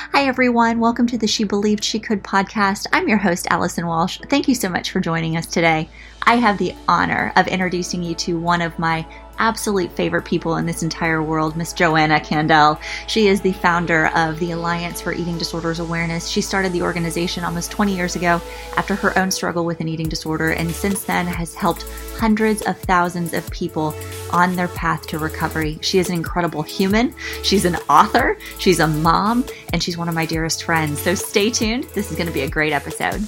Hi, everyone. Welcome to the She Believed She Could podcast. I'm your host, Allison Walsh. Thank you so much for joining us today. I have the honor of introducing you to one of my absolute favorite people in this entire world, Miss Joanna Kandel. She is the founder of the Alliance for Eating Disorders Awareness. She started the organization almost 20 years ago after her own struggle with an eating disorder, and since then has helped hundreds of thousands of people on their path to recovery. She is an incredible human. She's an author, she's a mom, and she's one of my dearest friends. So stay tuned. This is going to be a great episode.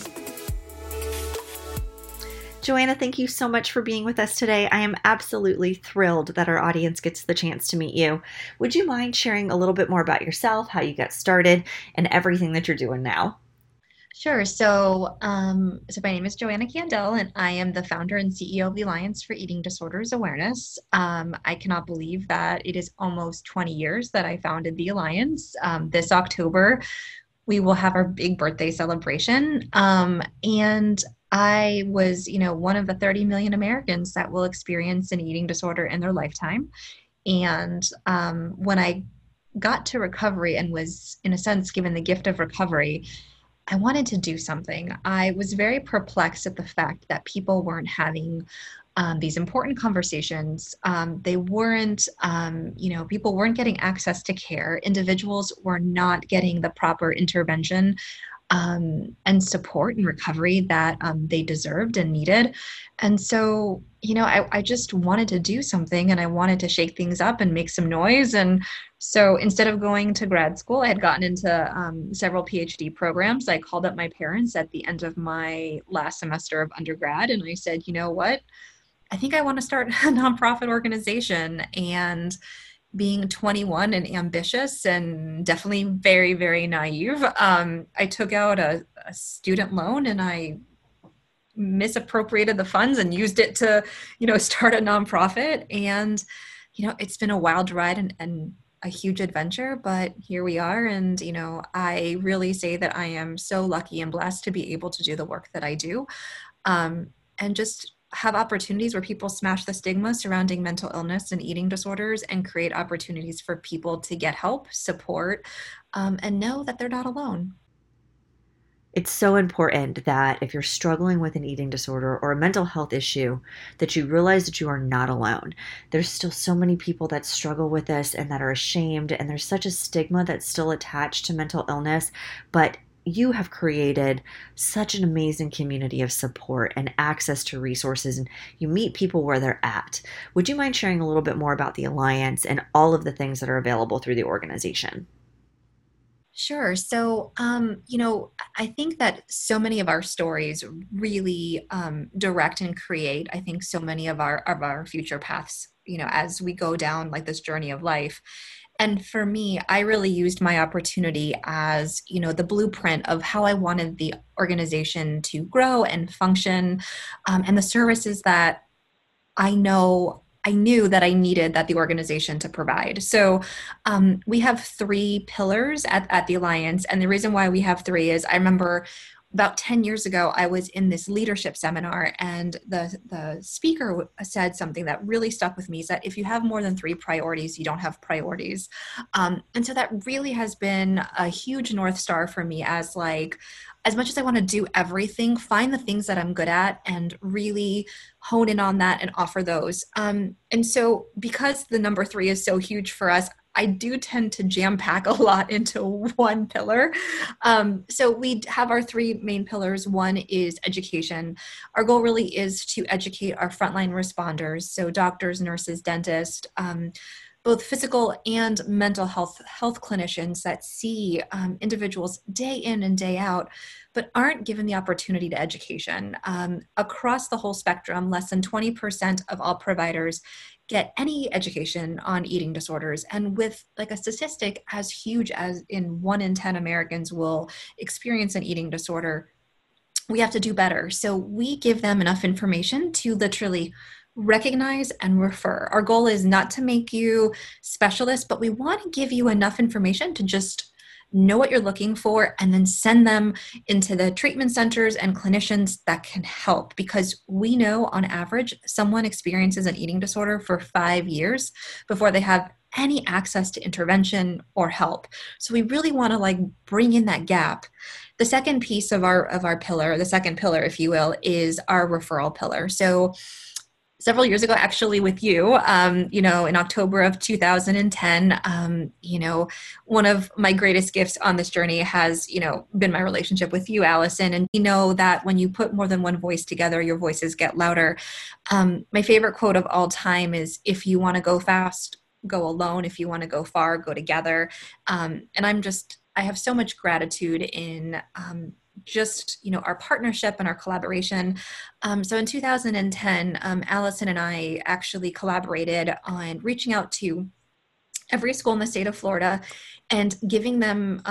Joanna, thank you so much for being with us today. I am absolutely thrilled that our audience gets the chance to meet you. Would you mind sharing a little bit more about yourself, how you got started, and everything that you're doing now? Sure. So my name is Joanna Kandel, and I am the founder and CEO of the Alliance for Eating Disorders Awareness. I cannot believe that it is almost 20 years that I founded the Alliance. This October, we will have our big birthday celebration. And I was, one of the 30 million Americans that will experience an eating disorder in their lifetime. And when I got to recovery and was, in a sense, given the gift of recovery, I wanted to do something. I was very perplexed at the fact that people weren't having these important conversations. They weren't, people weren't getting access to care. Individuals were not getting the proper intervention and support and recovery that they deserved and needed. And so, I just wanted to do something, and I wanted to shake things up and make some noise. And so instead of going to grad school, I had gotten into several PhD programs. I called up my parents at the end of my last semester of undergrad, and I said, you know what? I think I want to start a nonprofit organization. And being 21 and ambitious and definitely very, very naive, I took out a student loan, and I misappropriated the funds and used it to, start a nonprofit. And, it's been a wild ride and a huge adventure, but here we are. And, I really say that I am so lucky and blessed to be able to do the work that I do. And just have opportunities where people smash the stigma surrounding mental illness and eating disorders and create opportunities for people to get help, support, and know that they're not alone. It's so important that if you're struggling with an eating disorder or a mental health issue, that you realize that you are not alone. There's still so many people that struggle with this and that are ashamed, and there's such a stigma that's still attached to mental illness, but you have created such an amazing community of support and access to resources, and you meet people where they're at. Would you mind sharing a little bit more about the Alliance and all of the things that are available through the organization? Sure. So, I think that so many of our stories really direct and create, I think, so many of our future paths, as we go down like this journey of life. And for me, I really used my opportunity as, the blueprint of how I wanted the organization to grow and function, and the services that I knew that I needed that the organization to provide. So we have three pillars at the Alliance. And the reason why we have three is I remember about 10 years ago, I was in this leadership seminar, and the speaker said something that really stuck with me, is that if you have more than three priorities, you don't have priorities. And so that really has been a huge North Star for me, as much as I want to do everything, find the things that I'm good at and really hone in on that and offer those. And so because the number three is so huge for us, I do tend to jam pack a lot into one pillar. So we have our three main pillars. One is education. Our goal really is to educate our frontline responders, so doctors, nurses, dentists, both physical and mental health clinicians that see individuals day in and day out, but aren't given the opportunity to education. Across the whole spectrum, less than 20% of all providers get any education on eating disorders. And with like a statistic as huge as in 1 in 10 Americans will experience an eating disorder, we have to do better. So we give them enough information to literally recognize and refer. Our goal is not to make you specialists, but we want to give you enough information to just know what you're looking for, and then send them into the treatment centers and clinicians that can help. Because we know on average, someone experiences an eating disorder for 5 years before they have any access to intervention or help. So we really want to like bring in that gap. The second piece of our pillar, the second pillar, if you will, is our referral pillar. So several years ago, actually, with you, in October of 2010, one of my greatest gifts on this journey has, been my relationship with you, Allison. And we know that when you put more than one voice together, your voices get louder. My favorite quote of all time is, if you want to go fast, go alone. If you want to go far, go together. And I have so much gratitude in our partnership and our collaboration. So in 2010, Allison and I actually collaborated on reaching out to every school in the state of Florida and giving them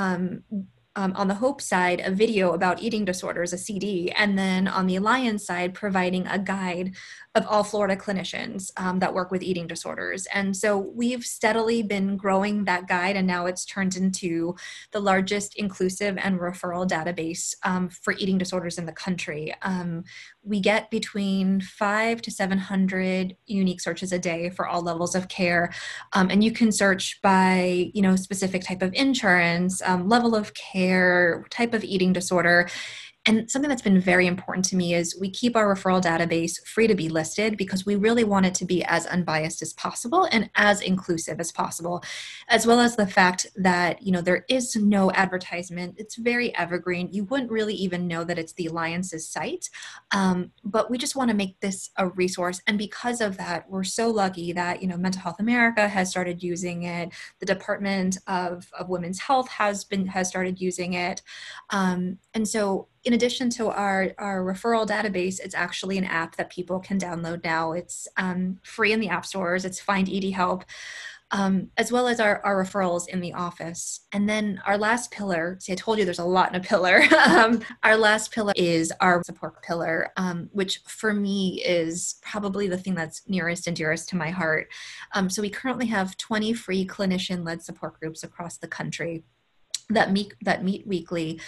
on the Hope side a video about eating disorders, a CD, and then on the Alliance side providing a guide of all Florida clinicians that work with eating disorders. And so we've steadily been growing that guide, and now it's turned into the largest inclusive and referral database for eating disorders in the country. We get between 500 to 700 unique searches a day for all levels of care. And you can search by, specific type of insurance, level of care, type of eating disorder. And something that's been very important to me is we keep our referral database free to be listed because we really want it to be as unbiased as possible and as inclusive as possible, as well as the fact that, there is no advertisement. It's very evergreen. You wouldn't really even know that it's the Alliance's site, but we just want to make this a resource. And because of that, we're so lucky that, Mental Health America has started using it. The Department of Women's Health has started using it. And so in addition to our referral database, it's actually an app that people can download now. It's free in the app stores. It's Find ED Help, as well as our referrals in the office. And then our last pillar, see, I told you there's a lot in a pillar. Our last pillar is our support pillar, which for me is probably the thing that's nearest and dearest to my heart. So we currently have 20 free clinician-led support groups across the country that meet weekly.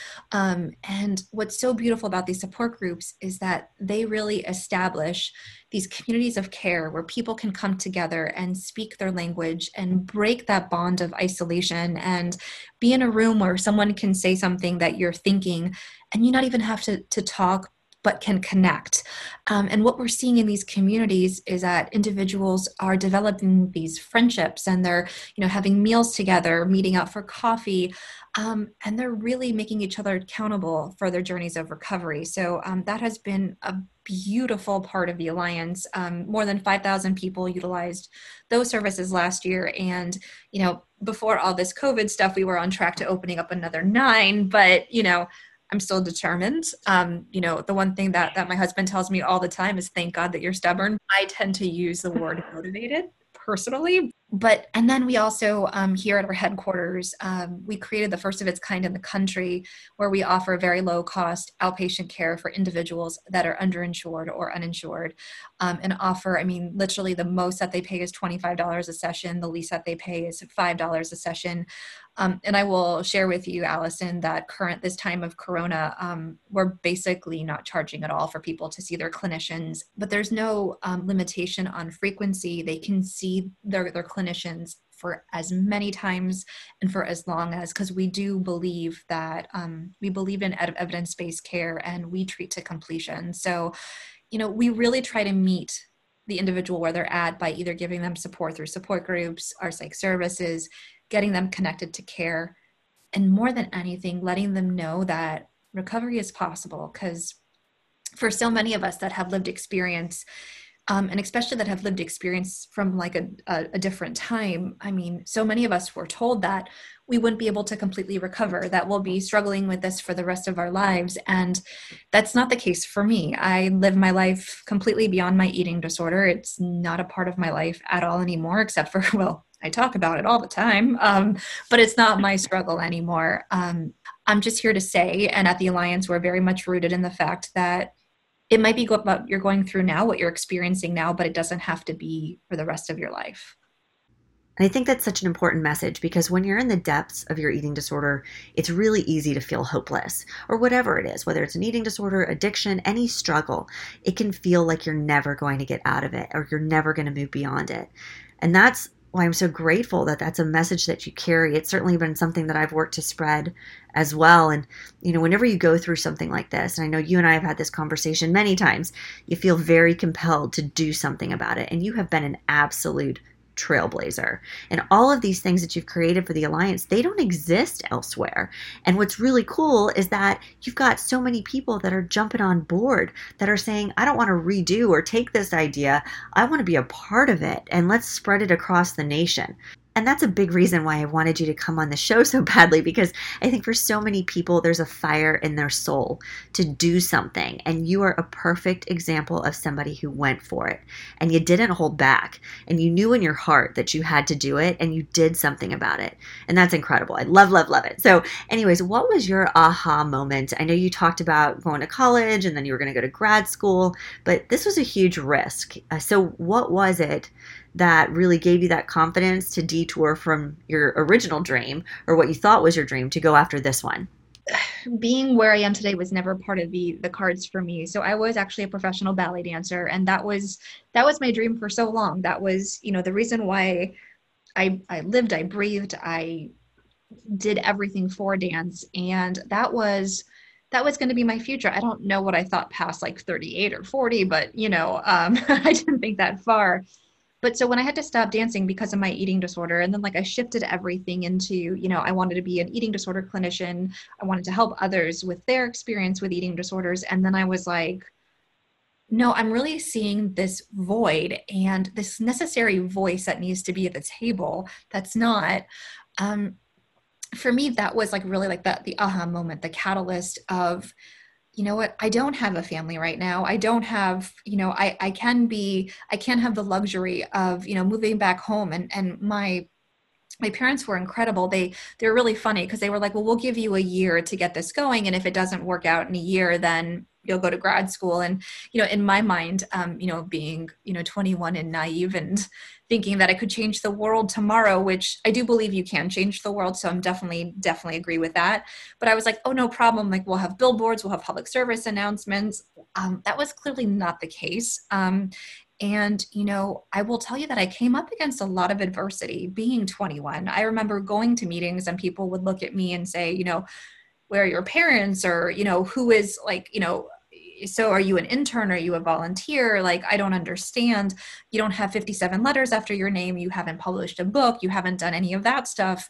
And what's so beautiful about these support groups is that they really establish these communities of care where people can come together and speak their language and break that bond of isolation and be in a room where someone can say something that you're thinking and you not even have to talk, but can connect. And what we're seeing in these communities is that individuals are developing these friendships and they're, having meals together, meeting out for coffee, and they're really making each other accountable for their journeys of recovery. So that has been a beautiful part of the Alliance. More than 5,000 people utilized those services last year. And, before all this COVID stuff, we were on track to opening up another 9, but, I'm still determined. The one thing that my husband tells me all the time is thank God that you're stubborn. I tend to use the word motivated personally. And then we also, here at our headquarters, we created the first of its kind in the country where we offer very low cost outpatient care for individuals that are underinsured or uninsured, and offer, literally the most that they pay is $25 a session. The least that they pay is $5 a session. And I will share with you, Allison, that this time of Corona, we're basically not charging at all for people to see their clinicians, but there's no limitation on frequency. They can see their clinicians for as many times and for as long as, because we do believe that we believe in evidence-based care and we treat to completion. So, we really try to meet the individual where they're at by either giving them support through support groups, our psych services, getting them connected to care, and more than anything, letting them know that recovery is possible. Because for so many of us that have lived experience, and especially that have lived experience from like a different time, so many of us were told that we wouldn't be able to completely recover, that we'll be struggling with this for the rest of our lives. And that's not the case for me. I live my life completely beyond my eating disorder. It's not a part of my life at all anymore, except for, I talk about it all the time, but it's not my struggle anymore. I'm just here to say, and at the Alliance, we're very much rooted in the fact that it might be what you're going through now, what you're experiencing now, but it doesn't have to be for the rest of your life. And I think that's such an important message because when you're in the depths of your eating disorder, it's really easy to feel hopeless or whatever it is, whether it's an eating disorder, addiction, any struggle, it can feel like you're never going to get out of it or you're never going to move beyond it. And that's well, I'm so grateful that that's a message that you carry. It's certainly been something that I've worked to spread as well. And, whenever you go through something like this, and I know you and I have had this conversation many times, you feel very compelled to do something about it. And you have been an absolute trailblazer. And all of these things that you've created for the Alliance, they don't exist elsewhere. And what's really cool is that you've got so many people that are jumping on board, that are saying, I don't want to redo or take this idea. I want to be a part of it, and let's spread it across the nation. And that's a big reason why I wanted you to come on the show so badly, because I think for so many people, there's a fire in their soul to do something. And you are a perfect example of somebody who went for it, and you didn't hold back, and you knew in your heart that you had to do it, and you did something about it. And that's incredible. I love, love, love it. So anyways, what was your aha moment? I know you talked about going to college and then you were going to go to grad school, but this was a huge risk. So what was it that really gave you that confidence to detour from your original dream, or what you thought was your dream, to go after this one? Being where I am today was never part of the cards for me. So I was actually a professional ballet dancer, and that was my dream for so long. That was, the reason why I lived, I breathed, I did everything for dance, and that was going to be my future. I don't know what I thought past like 38 or 40, but I didn't think that far. But so when I had to stop dancing because of my eating disorder, and then I shifted everything into, I wanted to be an eating disorder clinician. I wanted to help others with their experience with eating disorders. And then I was like, no, I'm really seeing this void and this necessary voice that needs to be at the table. That's not, for me, that was really the aha moment, the catalyst of, you know what, I don't have a family right now. I don't have, I can't have the luxury of, moving back home. And my parents were incredible. They're really funny, because they were like, well, we'll give you a year to get this going. And if it doesn't work out in a year, then you'll go to grad school. And, in my mind, being, 21 and naive and thinking that I could change the world tomorrow, which I do believe you can change the world. So I'm definitely agree with that. But I was like, oh, no problem. We'll have billboards, we'll have public service announcements. That was clearly not the case. And, I will tell you that I came up against a lot of adversity being 21. I remember going to meetings and people would look at me and say, where are your parents? Or, who is so are you an intern? Are you a volunteer? I don't understand. You don't have 57 letters after your name. You haven't published a book. You haven't done any of that stuff.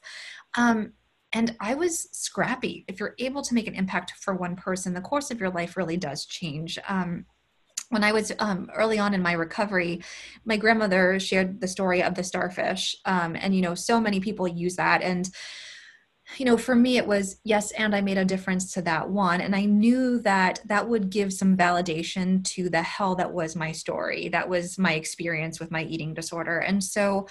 And I was scrappy. If you're able to make an impact for one person, the course of your life really does change. When I was early on in my recovery, my grandmother shared the story of the starfish. And, so many people use that. And, for me, it was, yes, and I made a difference to that one. And I knew that that would give some validation to the hell that was my story. That was my experience with my eating disorder. And so,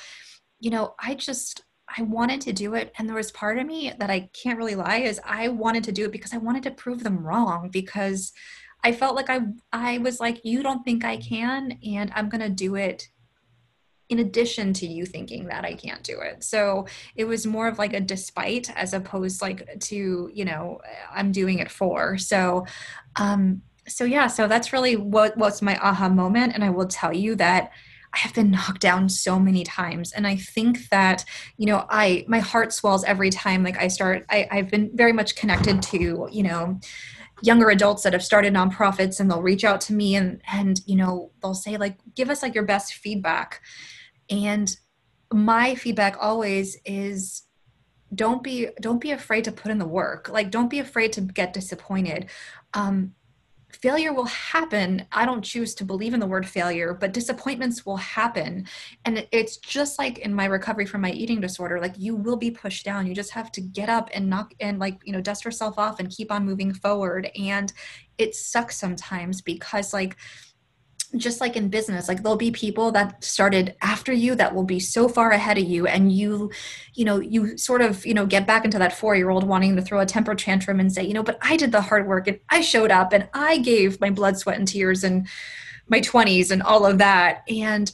I wanted to do it. And there was part of me that, I can't really lie, is I wanted to do it because I wanted to prove them wrong, because I felt like I was like, you don't think I can, and I'm going to do it in addition to you thinking that I can't do it. So it was more of a despite, as opposed to, I'm doing it for. So that's really what's my aha moment. And I will tell you that I have been knocked down so many times. And I think that, my heart swells every time. I've been very much connected to, younger adults that have started nonprofits, and they'll reach out to me and they'll say give us your best feedback. And my feedback always is, don't be afraid to put in the work. Don't be afraid to get disappointed. Failure will happen. I don't choose to believe in the word failure, but disappointments will happen. And it's just like in my recovery from my eating disorder, you will be pushed down. You just have to get up and dust yourself off and keep on moving forward. And it sucks sometimes because just like in business, there'll be people that started after you that will be so far ahead of you. And you sort of, get back into that 4-year-old wanting to throw a temper tantrum and say, but I did the hard work and I showed up and I gave my blood, sweat, and tears in my 20s and all of that. And,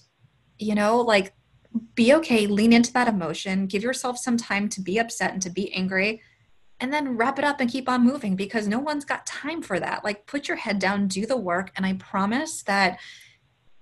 be okay, lean into that emotion, give yourself some time to be upset and to be angry, and then wrap it up and keep on moving, because no one's got time for that. Put your head down, do the work. And I promise that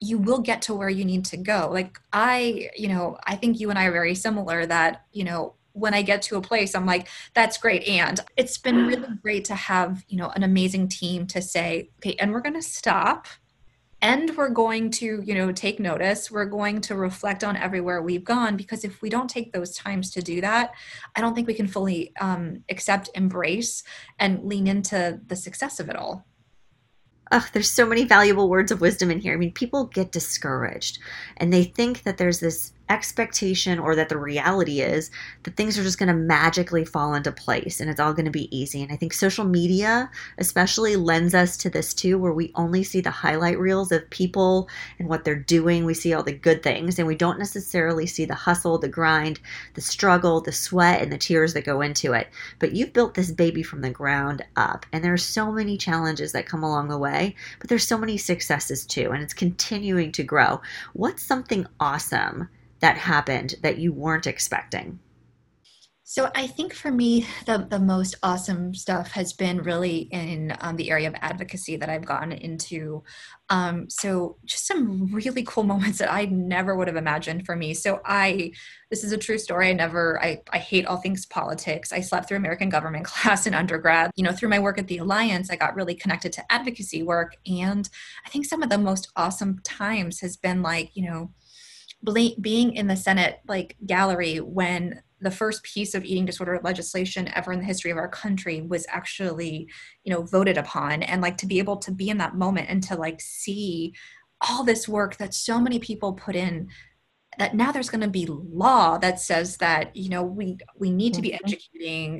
you will get to where you need to go. Like I think you and I are very similar that, when I get to a place, I'm like, that's great. And it's been really great to have, an amazing team to say, okay, and we're going to stop and we're going to, take notice. We're going to reflect on everywhere we've gone, because if we don't take those times to do that, I don't think we can fully accept, embrace, and lean into the success of it all. Oh, there's so many valuable words of wisdom in here. I mean, people get discouraged and they think that there's this expectation, or that the reality is that things are just going to magically fall into place and it's all going to be easy. And I think social media especially lends us to this too, where we only see the highlight reels of people and what they're doing. We see all the good things and we don't necessarily see the hustle, the grind, the struggle, the sweat, and the tears that go into it. But you've built this baby from the ground up, and there are so many challenges that come along the way, but there's so many successes too, and it's continuing to grow. What's something awesome that happened that you weren't expecting? So I think for me, the most awesome stuff has been really in the area of advocacy that I've gotten into. So just some really cool moments that I never would have imagined for me. This is a true story. I hate all things politics. I slept through American government class in undergrad. Through my work at the Alliance, I got really connected to advocacy work. And I think some of the most awesome times has been like, being in the Senate gallery when the first piece of eating disorder legislation ever in the history of our country was actually, voted upon, and to be able to be in that moment and to see all this work that so many people put in, that now there's going to be law that says that we need to be educating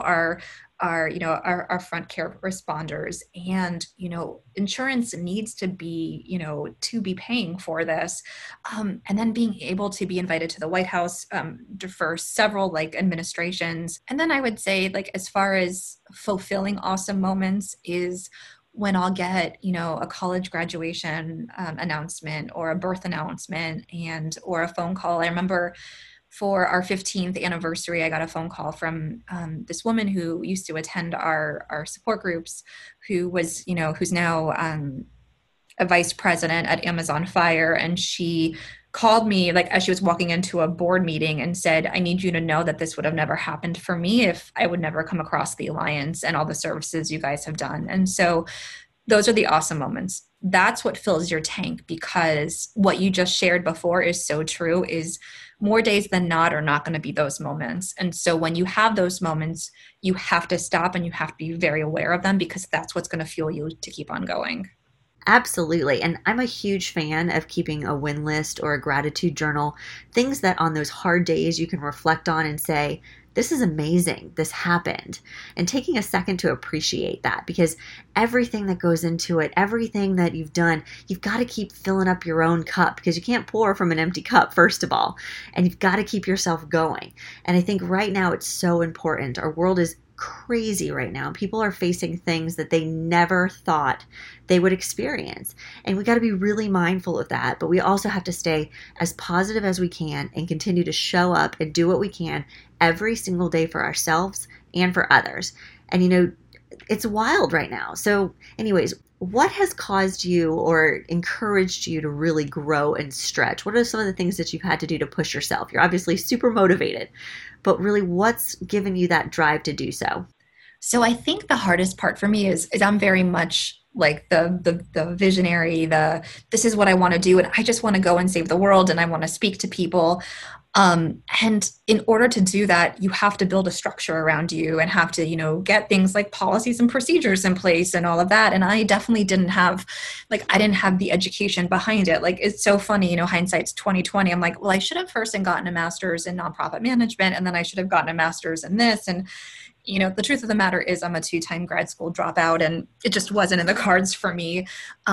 our front care responders, and insurance needs to be paying for this, and then being able to be invited to the White House for several administrations. And then I would say as far as fulfilling awesome moments is when I'll get, a college graduation announcement or a birth announcement or a phone call. I remember for our 15th anniversary, I got a phone call from this woman who used to attend our support groups, who's now a vice president at Amazon Fire. And she called me as she was walking into a board meeting and said, I need you to know that this would have never happened for me if I would never come across the Alliance and all the services you guys have done. And so those are the awesome moments. That's what fills your tank, because what you just shared before is so true, is more days than not are not going to be those moments. And so when you have those moments, you have to stop and you have to be very aware of them, because that's what's going to fuel you to keep on going. Absolutely. And I'm a huge fan of keeping a win list or a gratitude journal, things that on those hard days you can reflect on and say, this is amazing. This happened. And taking a second to appreciate that, because everything that goes into it, everything that you've done, you've got to keep filling up your own cup, because you can't pour from an empty cup, first of all. And you've got to keep yourself going. And I think right now it's so important. Our world is crazy right now. People are facing things that they never thought they would experience. And we got to be really mindful of that. But we also have to stay as positive as we can and continue to show up and do what we can every single day for ourselves and for others. And it's wild right now. So anyways, what has caused you or encouraged you to really grow and stretch? What are some of the things that you've had to do to push yourself? You're obviously super motivated, but really what's given you that drive to do so? So I think the hardest part for me is I'm very much like the visionary, this is what I want to do. And I just want to go and save the world. And I want to speak to people. And in order to do that, you have to build a structure around you and have to, get things like policies and procedures in place and all of that. And I definitely didn't have, I didn't have the education behind it. It's so funny, hindsight's 2020. I'm like, well, I should have first gotten a master's in nonprofit management, and then I should have gotten a master's in this. And the truth of the matter is I'm a 2-time grad school dropout, and it just wasn't in the cards for me.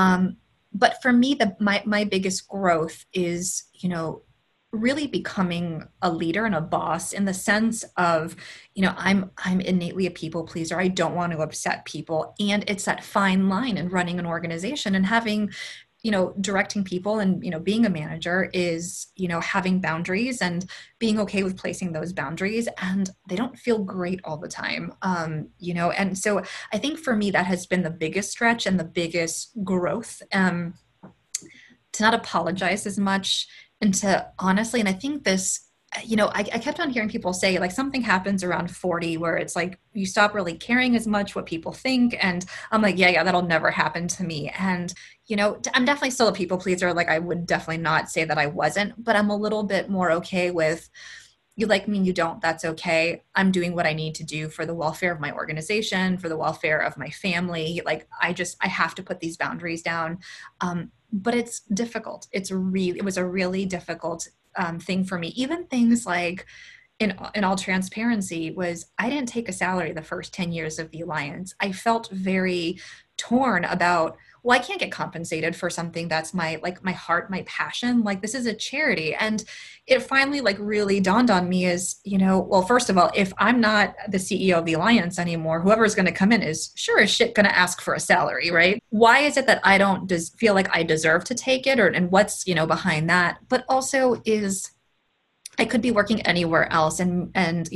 But for me, my biggest growth is, really becoming a leader and a boss, in the sense of, I'm innately a people pleaser. I don't want to upset people. And it's that fine line in running an organization and having, directing people and, being a manager is, having boundaries and being okay with placing those boundaries. And they don't feel great all the time, and so I think for me, that has been the biggest stretch and the biggest growth. to not apologize as much, and to honestly, and I think this, I kept on hearing people say like something happens around 40 where it's like you stop really caring as much what people think. And I'm like, yeah, that'll never happen to me. And, I'm definitely still a people pleaser. Like I would definitely not say that I wasn't, but I'm a little bit more okay with, you like me, you don't, that's okay. I'm doing what I need to do for the welfare of my organization, for the welfare of my family. Like I have to put these boundaries down. But it's difficult. It was a really difficult thing for me. Even things like, in all transparency, was I didn't take a salary the first 10 years of the Alliance. I felt very torn about, well, I can't get compensated for something that's my heart, my passion. Like this is a charity. And it finally like really dawned on me as, well, first of all, if I'm not the CEO of the Alliance anymore, whoever's going to come in is sure as shit going to ask for a salary, right? Why is it that I don't feel like I deserve to take it, and what's, behind that? But also is I could be working anywhere else, and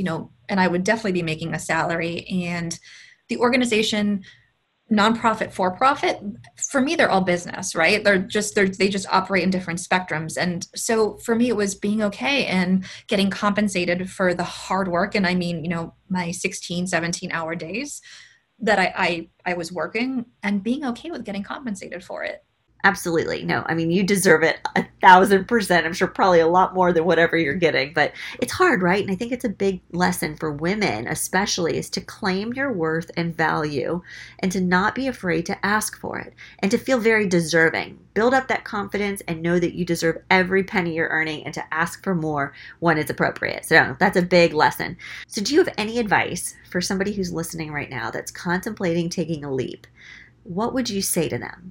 I would definitely be making a salary. And the organization, nonprofit, for profit, for me, they're all business, right? They just operate in different spectrums. And so for me, it was being okay and getting compensated for the hard work. And I mean, my 16, 17-hour days that I was working, and being okay with getting compensated for it. Absolutely. No, I mean, you deserve it 1,000%. I'm sure probably a lot more than whatever you're getting, but it's hard, right? And I think it's a big lesson for women, especially, is to claim your worth and value, and to not be afraid to ask for it, and to feel very deserving. Build up that confidence and know that you deserve every penny you're earning, and to ask for more when it's appropriate. So that's a big lesson. So do you have any advice for somebody who's listening right now that's contemplating taking a leap? What would you say to them?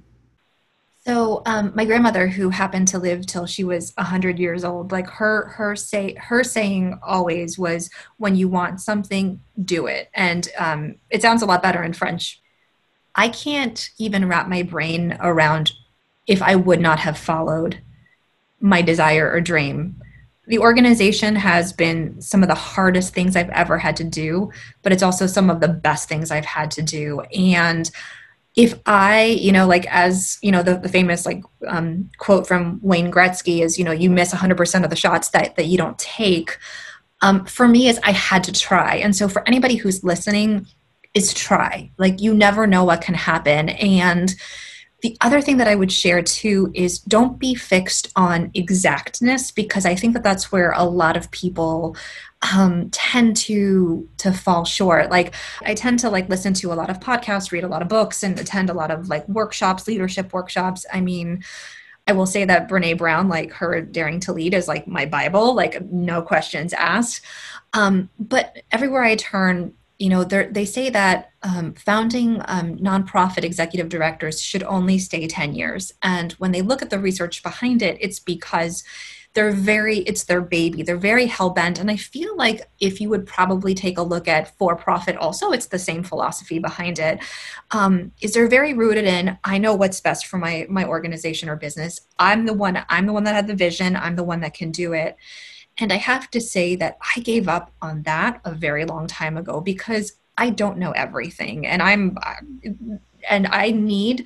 So my grandmother, who happened to live till she was 100 years old, like her saying always was, when you want something, do it. And it sounds a lot better in French. I can't even wrap my brain around if I would not have followed my desire or dream. The organization has been some of the hardest things I've ever had to do, but it's also some of the best things I've had to do. And if I, as, the famous quote from Wayne Gretzky is, you miss 100% of the shots that you don't take. For me, is I had to try. And so for anybody who's listening, is try. Like, you never know what can happen. And the other thing that I would share too is, don't be fixed on exactness, because I think that that's where a lot of people tend to fall short. Like, I tend to listen to a lot of podcasts, read a lot of books, and attend a lot of workshops, leadership workshops. I mean, I will say that Brene Brown, her Daring to Lead, is my Bible, no questions asked. But everywhere I turn, they say that founding nonprofit executive directors should only stay 10 years. And when they look at the research behind it, it's because it's their baby. They're very hell-bent. And I feel like if you would probably take a look at for-profit also, it's the same philosophy behind it. Is they're very rooted in, I know what's best for my organization or business. I'm the one that had the vision. I'm the one that can do it. And I have to say that I gave up on that a very long time ago, because I don't know everything. And I need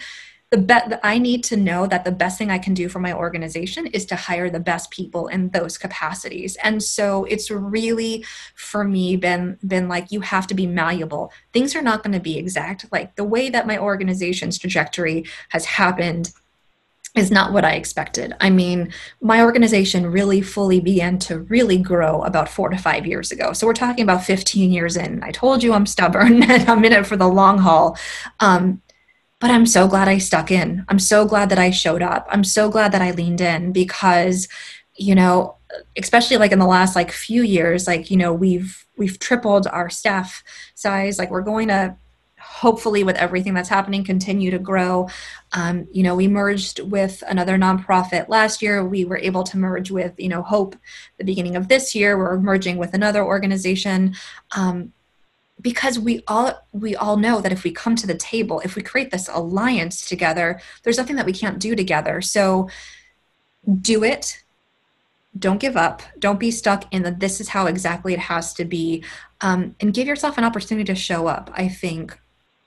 to know that the best thing I can do for my organization is to hire the best people in those capacities. And so it's really, for me, been you have to be malleable. Things are not going to be exact. The way that my organization's trajectory has happened is not what I expected. I mean, my organization really fully began to really grow about 4 to 5 years ago. So we're talking about 15 years in. I told you I'm stubborn and I'm in it for the long haul. But I'm so glad I stuck in. I'm so glad that I showed up. I'm so glad that I leaned in, because, especially in the last few years, we've tripled our staff size. We're going to, hopefully, with everything that's happening, continue to grow. We merged with another nonprofit last year. We were able to merge with, Hope the beginning of this year. We're merging with another organization. Because we all know that if we come to the table, if we create this alliance together, there's nothing that we can't do together. So do it. Don't give up. Don't be stuck in this is how exactly it has to be. And give yourself an opportunity to show up. I think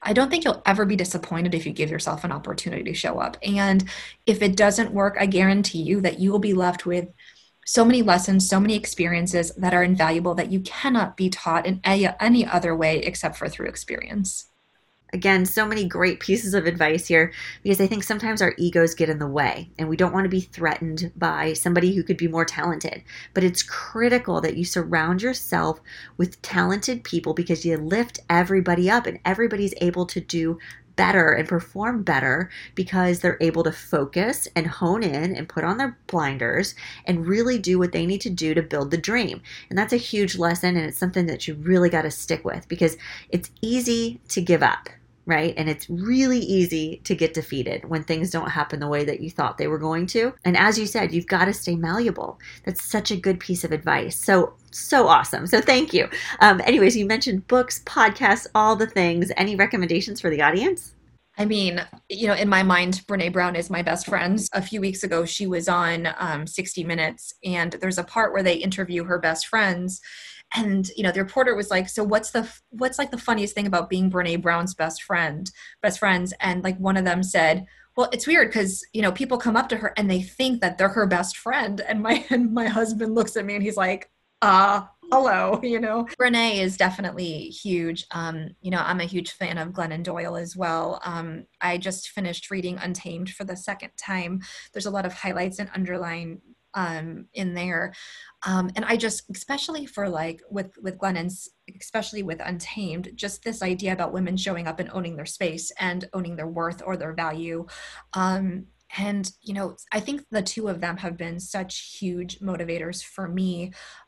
I don't think you'll ever be disappointed if you give yourself an opportunity to show up. And if it doesn't work, I guarantee you that you will be left with so many lessons, so many experiences that are invaluable that you cannot be taught in any other way except for through experience. Again, so many great pieces of advice here, because I think sometimes our egos get in the way and we don't want to be threatened by somebody who could be more talented. But it's critical that you surround yourself with talented people, because you lift everybody up and everybody's able to do better and perform better because they're able to focus and hone in and put on their blinders and really do what they need to do to build the dream. And that's a huge lesson, and it's something that you really got to stick with, because it's easy to give up, right? And it's really easy to get defeated when things don't happen the way that you thought they were going to. And as you said, you've got to stay malleable. That's such a good piece of advice. So awesome. So thank you. Anyways, you mentioned books, podcasts, all the things. Any recommendations for the audience? I mean, in my mind, Brene Brown is my best friend. A few weeks ago, she was on 60 Minutes, and there's a part where they interview her best friends. And, the reporter was like, so what's like the funniest thing about being Brene Brown's best friends? And like one of them said, well, it's weird because, people come up to her and they think that they're her best friend. And my husband looks at me and he's like, hello, Brene is definitely huge. I'm a huge fan of Glennon Doyle as well. I just finished reading Untamed for the second time. There's a lot of highlights and underline in there. And I just, especially for like with Glennon's, especially with Untamed, just this idea about women showing up and owning their space and owning their worth or their value. And, I think the two of them have been such huge motivators for me.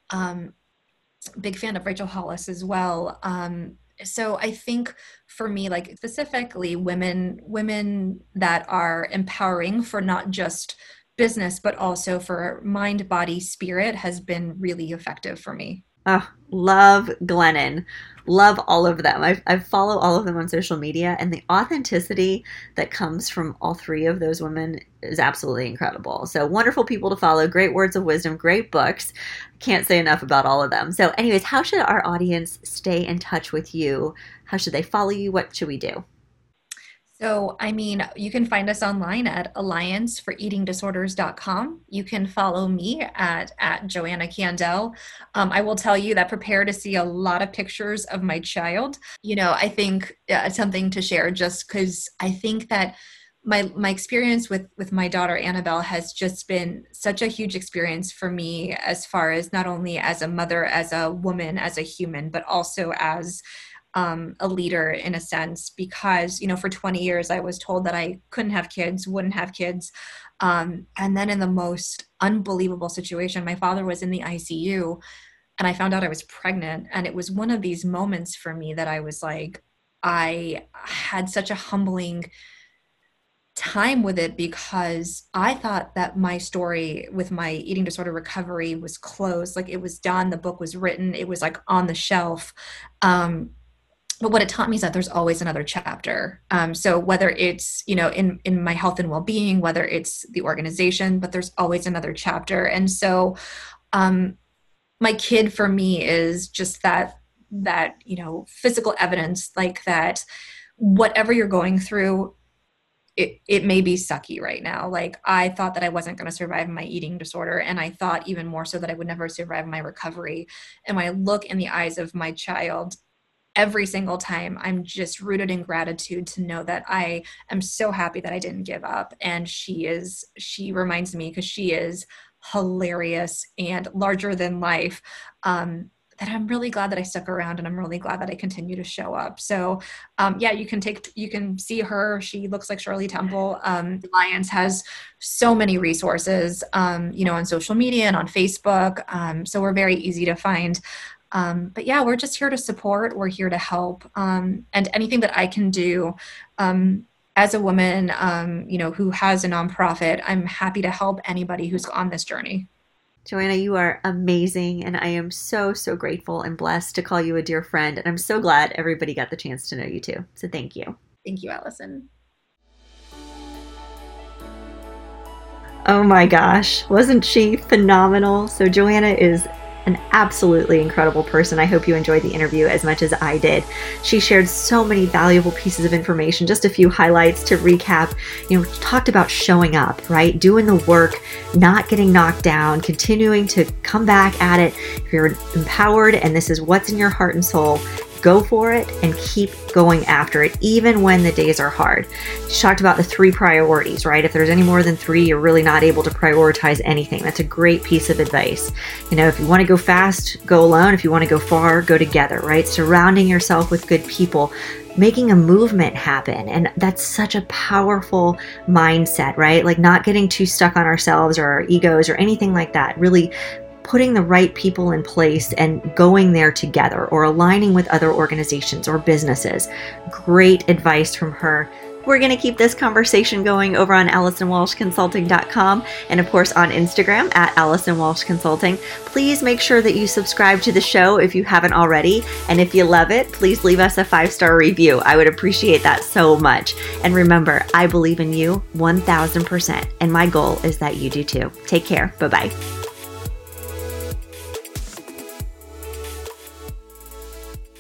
Big fan of Rachel Hollis as well. So I think for me, like specifically women that are empowering for not just business, but also for mind, body, spirit has been really effective for me. Oh, love Glennon. Love all of them. I follow all of them on social media, and the authenticity that comes from all three of those women is absolutely incredible. So wonderful people to follow, great words of wisdom, great books. Can't say enough about all of them. So anyways, how should our audience stay in touch with you? How should they follow you? What should we do? So, you can find us online at allianceforeatingdisorders.com. You can follow me at Joanna Candell. I will tell you that prepare to see a lot of pictures of my child. I think something to share, just because I think that my experience with my daughter Annabelle has just been such a huge experience for me, as far as not only as a mother, as a woman, as a human, but also as a leader in a sense, because, for 20 years I was told that I couldn't have kids, wouldn't have kids. And then in the most unbelievable situation, my father was in the ICU and I found out I was pregnant. And it was one of these moments for me that I was like, I had such a humbling time with it, because I thought that my story with my eating disorder recovery was closed. Like it was done. The book was written. It was like on the shelf. But what it taught me is that there's always another chapter. So whether it's, in my health and well-being, whether it's the organization, but there's always another chapter. And so my kid for me is just that, physical evidence, like that whatever you're going through, it may be sucky right now. Like I thought that I wasn't going to survive my eating disorder. And I thought even more so that I would never survive my recovery. And when I look in the eyes of my child, every single time, I'm just rooted in gratitude to know that I am so happy that I didn't give up. And she reminds me, because she is hilarious and larger than life, that I'm really glad that I stuck around, and I'm really glad that I continue to show up. So you can see her. She looks like Shirley Temple. Alliance has so many resources, on social media and on Facebook. So we're very easy to find. But yeah, we're just here to support. We're here to help. And anything that I can do, as a woman, who has a nonprofit, I'm happy to help anybody who's on this journey. Joanna, you are amazing, and I am so, so grateful and blessed to call you a dear friend, and I'm so glad everybody got the chance to know you too. So thank you. Thank you, Allison. Oh my gosh, wasn't she phenomenal? So Joanna is an absolutely incredible person. I hope you enjoyed the interview as much as I did. She shared so many valuable pieces of information. Just a few highlights to recap. Talked about showing up, right? Doing the work, not getting knocked down, continuing to come back at it. If you're empowered and this is what's in your heart and soul, go for it and keep going after it, even when the days are hard. She talked about the 3 priorities, right? If there's any more than 3, you're really not able to prioritize anything. That's a great piece of advice. If you want to go fast, go alone. If you want to go far, go together, right? Surrounding yourself with good people, making a movement happen. And that's such a powerful mindset, right? Like not getting too stuck on ourselves or our egos or anything like that. Really putting the right people in place and going there together, or aligning with other organizations or businesses. Great advice from her. We're going to keep this conversation going over on AllisonWalshConsulting.com and of course on Instagram at Allison Walsh Consulting. Please make sure that you subscribe to the show if you haven't already. And if you love it, please leave us a 5-star review. I would appreciate that so much. And remember, I believe in you 1000%. And my goal is that you do too. Take care. Bye-bye.